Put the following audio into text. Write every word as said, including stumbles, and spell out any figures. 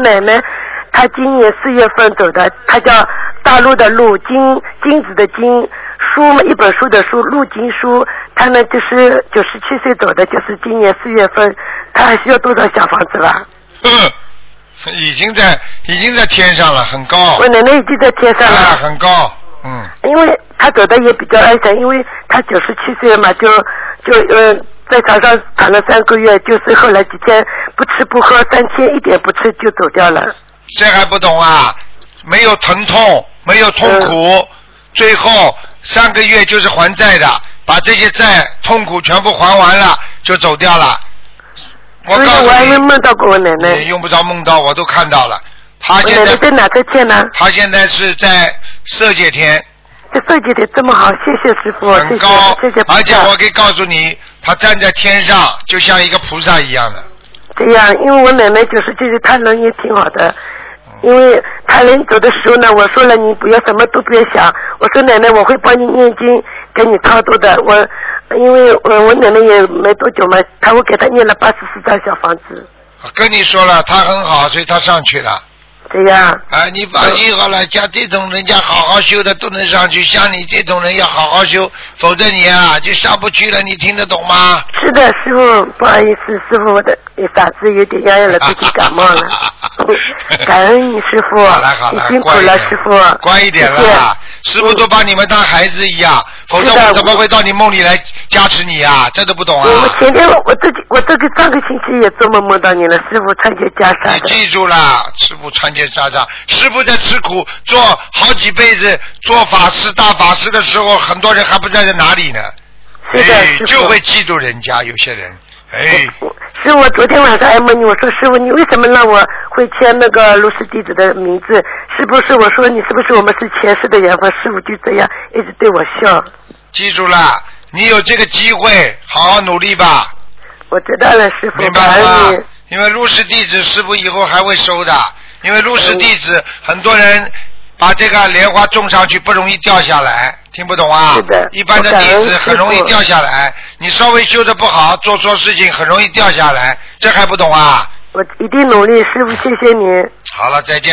奶奶，她今年四月份走的，她叫大陆的陆，金金子的金，书一本书的书，陆金书。她呢就是九十七岁走的，就是今年四月份，她还需要多少小房子了？ 嗯，已经在已经在天上了，很高。 我奶奶已经在天上了， 啊，很高，嗯。 因为她走的也比较安详，因为她九十七岁了嘛，就就呃在床上躺了三个月，就是后来几天不吃不喝，三天一点不吃就走掉了。 这还不懂啊？没有疼痛，没有痛苦，嗯、最后三个月就是还债的，把这些债痛苦全部还完了就走掉了。我告诉你， 我还没梦到过我奶奶。 你用不着梦到，我都看到了。他现在我奶奶在哪个天呢？ 他现在是在色界天。 这色界天这么好，谢谢师傅， 很高， 谢谢谢谢。 而且我可以告诉你，他站在天上，就像一个菩萨一样的。 这样，因为我奶奶就是就是她人也挺好的。因为他临走的时候呢，我说了你不要什么都不要想，我说奶奶我会帮你念经，给你超度的。我因为我我奶奶也没多久嘛，他我给他念了八十四张小房子。 跟你说了，他很好，所以他上去了。 这样。 啊，你放心好了，像这种人家好好修的都能上去，像你这种人要好好修，否则你啊就上不去了。你听得懂吗？ 是的，师傅，不好意思，师傅，我的嗓子有点哑哑了，最近感冒了。感恩你师傅， 好了好了， 辛苦了师傅， 乖一点了。师傅都把你们当孩子一样，否则我怎么会到你梦里来加持你啊？这都不懂啊！ 我前天我自己我这个上个星期也做梦梦到你了，师傅穿件袈裟。 你记住了，师傅穿件袈裟，师傅在吃苦，做好几辈子做法师大法师的时候，很多人还不知道在哪里呢。 是的， 哎、 师傅就会记住人家，有些人。哎， 师傅，昨天晚上还问你，我说师傅，你为什么让我会签那个卢氏弟子的名字？是不是我说你是不是我们是前世的缘分？师傅就这样一直对我笑。 记住了，你有这个机会，好好努力吧。 我知道了，师傅。 明白吗？因为卢氏弟子，师傅以后还会收的。因为卢氏弟子，嗯、很多人把这个莲花种上去不容易掉下来。听不懂啊？ 是的， 一般的弟子很容易掉下来，你稍微修得不好，做错事情很容易掉下来，这还不懂啊？ 我一定努力，师傅，谢谢您。 好了，再见。